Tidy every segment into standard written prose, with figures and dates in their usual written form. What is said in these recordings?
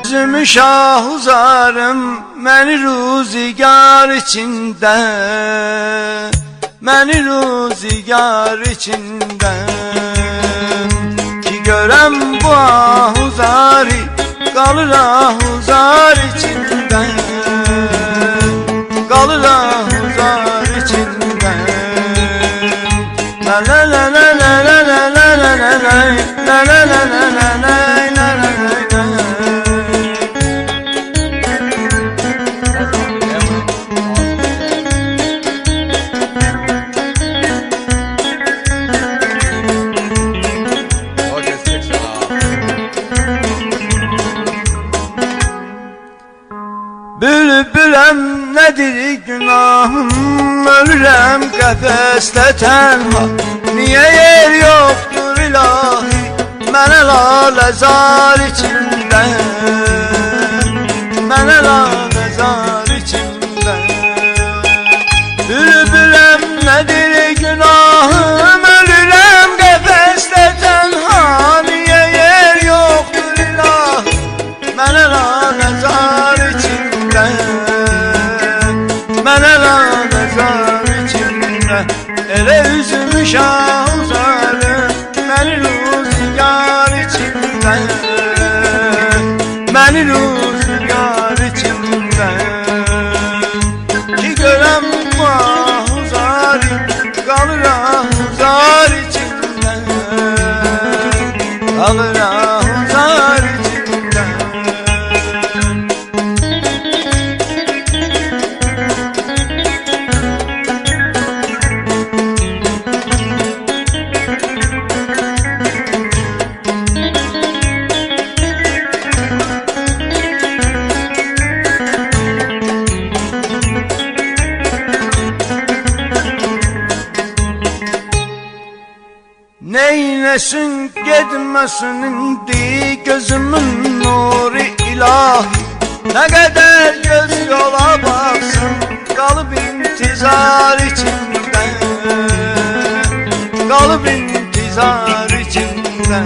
üzümü şah uzarım, məni ruzigar içində, məni ruzigar içində. Ki görəm bu ahuzari, qalır ahuzar içində, qalır ahuzar içində. La la la la la la la la la la la la la la la la la la. Bülbüləm nədir günahım, ölürəm qəfəsdə tənha. Niyə yer yoxdur ilahi, mənə laləzar içində, mənə laləzar içində. Bülbüləm nədir günahım, ölürəm qəfəsdə tənha. Niyə yer yoxdur ilahi, mənə laləzar içində, mənə laləzar içində. Elə üzümü şah uzarım, məni ruzigar içində, məni ruzigar içində. Ki görəm bu ahuzari, qalır ahuzar içində, qalır ahuzar içində. Neyləsin gedməsin indi gözümün nuru ilahi. Nə qədər göz yola baxsın, qalıb intizar içində, qalıb intizar içində.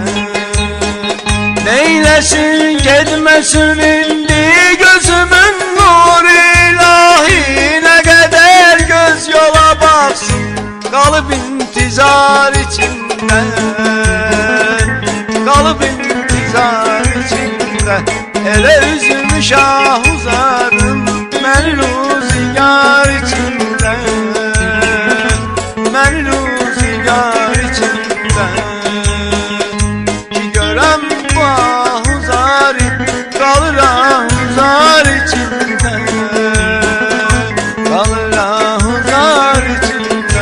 Neyləsin gedməsin indi gözümün nuru ilahi. Nə qədər göz yola baxsın, qalıb intizar içində, qalıb intizar içində. Elə üzümü şah uzarım, məni ruzigar içində, məni ruzigar içində. Ki görəm bu ahuzari, qalır ahuzar içində, qalır ahuzar içində.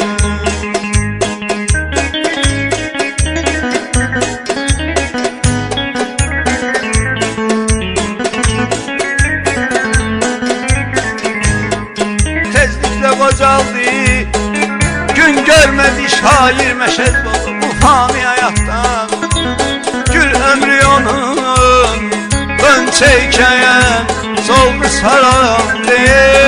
Qocaldı, gün görmədi şair məşəd oldu bu fani həyatdan. Gül ömrü onun qönçəykən soldu saraldı,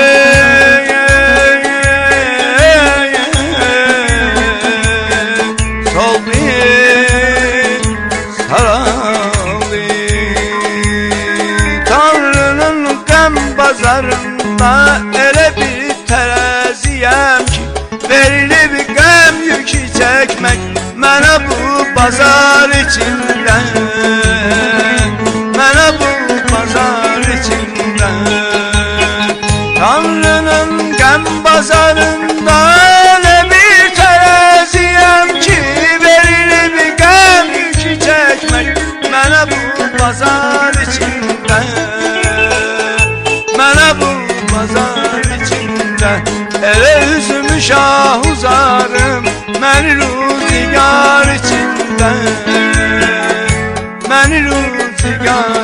soldu saraldı. Tanrının qəm bazarında elə bir tərəziyəm ki, verilib qəm yükü çəkmək mənə bu bazar içində, mənə bu bazar içində. Tanrının qəm bazarında elə bir tərəziyəm ki, verilib qəm yükü çəkmək mənə bu bazar içində, mənə bu bazar içində. Elə üzümü şah uzarım, məni ruzigar içində, məni ruzigar